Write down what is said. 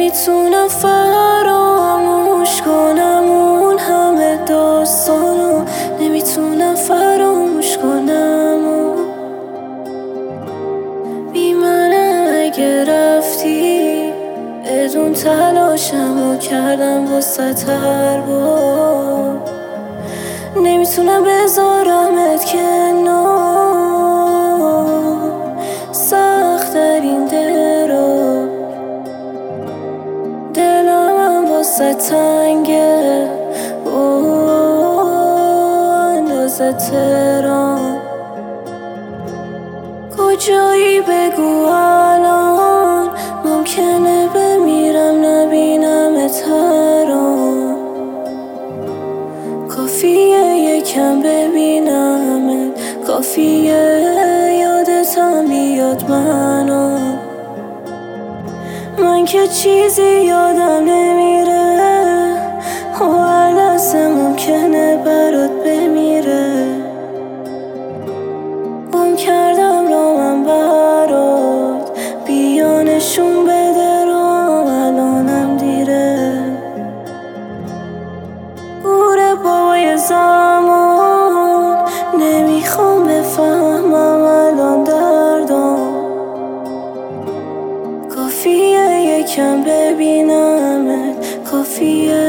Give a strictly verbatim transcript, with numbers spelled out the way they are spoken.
نمیتونم فراموش کنم اون همه داستانو، نمیتونم فراموش کنم و بی منم اگه رفتی بدون تلاشمو کردم واسه هر بار. نمیتونم بذارمت کنار، سخت ترین درا دلم واسه تنگه اندازه تهران. کجایی بگو الان، ممکنه بمیرم نبینمت هران. کافیه یکم ببینمت، کافیه یادتم بیاد منو. من که چیزی یادم نمیره و هر لحظه ممکنه برات بمیره. گم کردم را من برات، بیا نشون بده رام الانم دیره. گوره بابای زمان، نمیخوام بفهمم الان دردم. کافیه یکم ببینمت، کافیه